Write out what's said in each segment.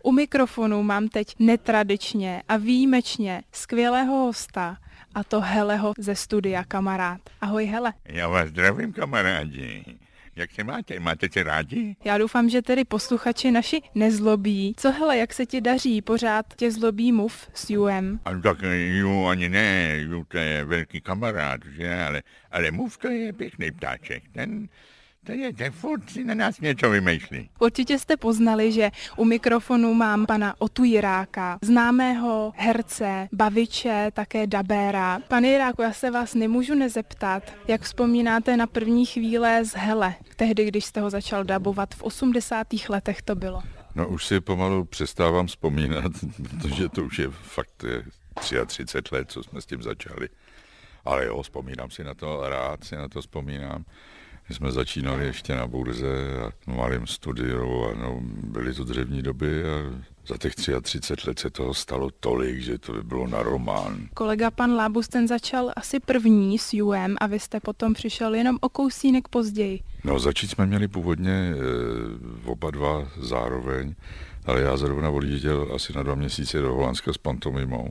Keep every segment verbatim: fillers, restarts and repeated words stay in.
U mikrofonu mám teď netradičně a výjimečně skvělého hosta, a to Heleho ze studia Kamarád. Ahoj Hele. Já vás zdravím, kamarádi. Jak se máte? Máte se rádi? Já doufám, že tedy posluchači naši nezlobí. Co Hele, jak se ti daří? Pořád tě zlobí Muv s Juem? A tak Ju ani ne, Ju to je velký kamarád, že? Ale, ale Muv to je pěkný ptáček. Ten, ten je, ten furt si na nás něco vymýšlí. Určitě jste poznali, že u mikrofonu mám pana Otu Jiráka, známého herce, baviče, také dabéra. Pane Jiráku, já se vás nemůžu nezeptat, jak vzpomínáte na první chvíle z Hele, tehdy, když jste ho začal dabovat, v osmdesátých letech to bylo. No už si pomalu přestávám vzpomínat, protože to už je fakt je třicet tři let, co jsme s tím začali. Ale jo, vzpomínám si na to, rád si na to vzpomínám. My jsme začínali ještě na burze a v malém studiu a no, byly to dřevní doby a za těch třicet tři let se toho stalo tolik, že to by bylo na román. Kolega pan Lábus ten začal asi první s Juem a vy jste potom přišel jenom o kousínek později. No začít jsme měli původně e, oba dva zároveň, ale já zrovna odjížděl asi na dva měsíce do Holandska s pantomimou.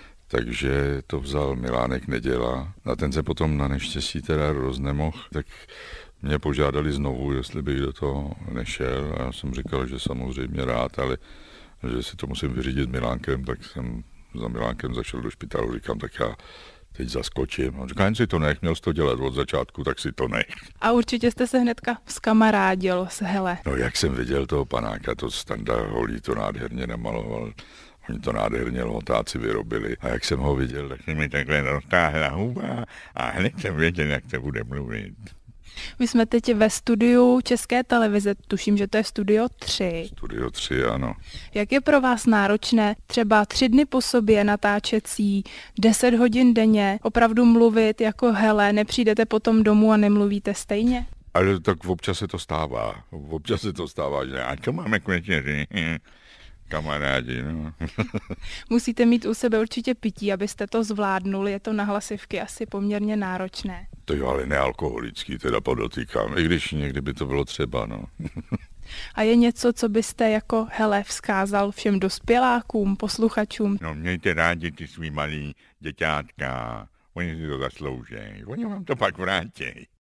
Takže to vzal Milánek Neděla. Na ten se potom na neštěstí teda roznemohl, tak mě požádali znovu, jestli bych do toho nešel. A já jsem říkal, že samozřejmě rád, ale že si to musím vyřídit s Milánkem, tak jsem za Milánkem zašel do špitálu, říkám, tak já teď zaskočím. On říká, jen si to nech, měl jsi to dělat od začátku, tak si to nech. A určitě jste se hnedka vzkamarádil s Hele. No jak jsem viděl toho panáka, to Standa Holý to nádherně namaloval. Oni to nádherně lotáci vyrobili. A jak jsem ho viděl, tak Se mi takhle roztáhla huba a hned jsem věděl, jak se bude mluvit. My jsme teď ve studiu České televize, tuším, že to je Studio tři. Studio tři, ano. Jak je pro vás náročné třeba tři dny po sobě natáčecí, deset hodin denně, opravdu mluvit jako Hele, nepřijdete potom domů a nemluvíte stejně? Ale tak občas se to stává. Občas se to stává, že A co máme k večeři? Kamarádi, no. Musíte mít u sebe určitě pití, abyste to zvládnuli, je to na hlasivky asi poměrně náročné. To jo, ale nealkoholický, teda podotýkám, i když někdy by to bylo třeba, no. A je něco, co byste jako Hele vzkázal všem dospělákům, posluchačům? No mějte rádi ty svý malý děťátka, oni si to zaslouží, oni vám to pak vrátí.